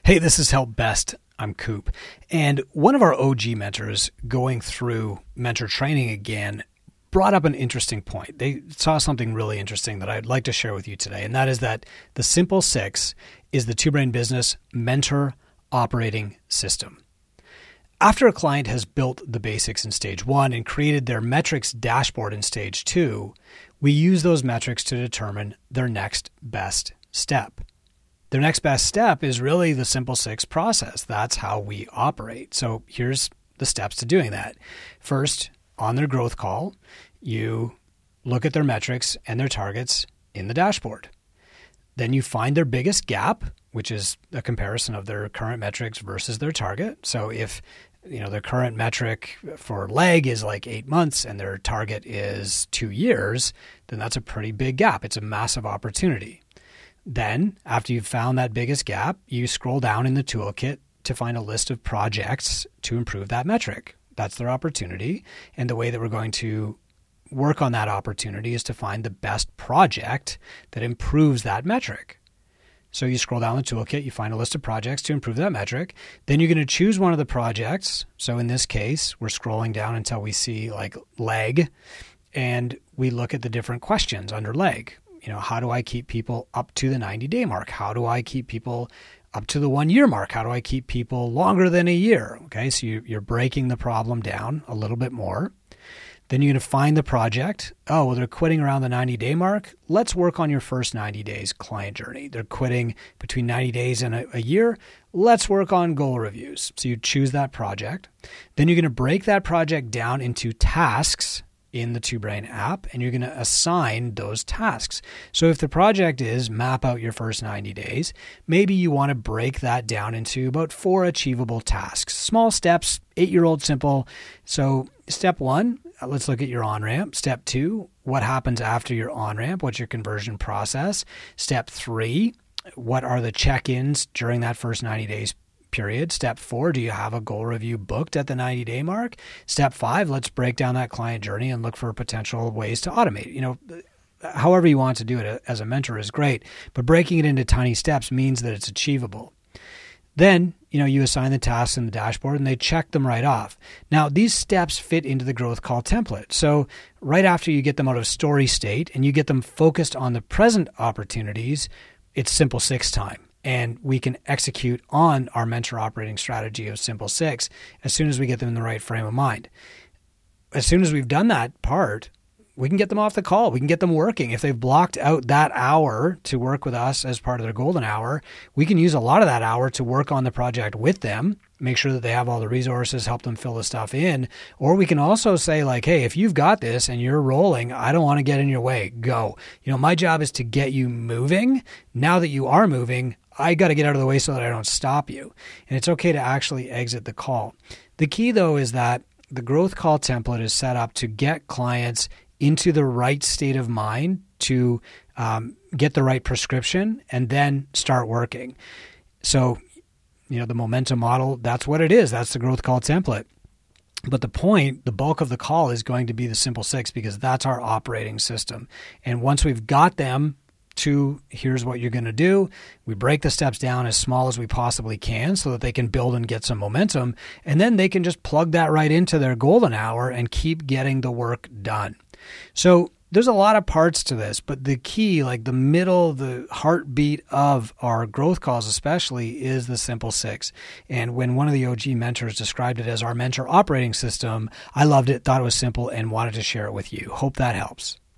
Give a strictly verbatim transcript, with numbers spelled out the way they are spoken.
Hey, this is Help Best. I'm Coop. And one of our O G mentors going through mentor training again brought up an interesting point. They saw something really interesting that I'd like to share with you today, and that is that the Simple Six is the Two Brain Business mentor operating system. After a client has built the basics in stage one and created their metrics dashboard in stage two, we use those metrics to determine their next best step. Their next best step is really the Simple Six process. That's how we operate. So here's the steps to doing that. First, on their growth call, you look at their metrics and their targets in the dashboard. Then you find their biggest gap, which is a comparison of their current metrics versus their target. So if you know their current metric for leg is like eight months and their target is two years, then that's a pretty big gap. It's a massive opportunity. Then, after you've found that biggest gap, you scroll down in the toolkit to find a list of projects to improve that metric. That's their opportunity. And the way that we're going to work on that opportunity is to find the best project that improves that metric. So you scroll down the toolkit, you find a list of projects to improve that metric. Then you're going to choose one of the projects. So in this case, we're scrolling down until we see like leg, and we look at the different questions under leg. You know, how do I keep people up to the ninety-day mark? How do I keep people up to the one-year mark? How do I keep people longer than a year? Okay, so you, you're breaking the problem down a little bit more. Then you're going to find the project. Oh, well, they're quitting around the ninety-day mark. Let's work on your first ninety days client journey. They're quitting between ninety days and a, a year. Let's work on goal reviews. So you choose that project. Then you're going to break that project down into tasks in the Two Brain app, and you're going to assign those tasks. So if the project is map out your first ninety days, maybe you want to break that down into about four achievable tasks. Small steps, eight-year-old simple. So step one, let's look at your on-ramp. Step two, what happens after your on-ramp? What's your conversion process? Step three, what are the check-ins during that first ninety days period? Step four, do you have a goal review booked at the ninety-day mark? Step five, let's break down that client journey and look for potential ways to automate. You know, however you want to do it as a mentor is great, but breaking it into tiny steps means that it's achievable. Then, you know, you assign the tasks in the dashboard and they check them right off. Now, these steps fit into the growth call template. So right after you get them out of story state and you get them focused on the present opportunities, it's Simple Six time. And we can execute on our mentor operating strategy of Simple Six as soon as we get them in the right frame of mind. As soon as we've done that part, we can get them off the call. We can get them working. If they've blocked out that hour to work with us as part of their golden hour, we can use a lot of that hour to work on the project with them, make sure that they have all the resources, help them fill the stuff in. Or we can also say like, hey, if you've got this and you're rolling, I don't want to get in your way. Go. You know, my job is to get you moving. Now that you are moving, I got to get out of the way so that I don't stop you. And it's okay to actually exit the call. The key, though, is that the growth call template is set up to get clients into the right state of mind to um, get the right prescription and then start working. So, you know, the momentum model, that's what it is. That's the growth call template. But the point, the bulk of the call is going to be the Simple Six because that's our operating system. And once we've got them to here's what you're going to do, we break the steps down as small as we possibly can so that they can build and get some momentum. And then they can just plug that right into their golden hour and keep getting the work done. So there's a lot of parts to this, but the key, like the middle, the heartbeat of our growth calls especially, is the Simple Six. And when one of the O G mentors described it as our mentor operating system, I loved it, thought it was simple, and wanted to share it with you. Hope that helps.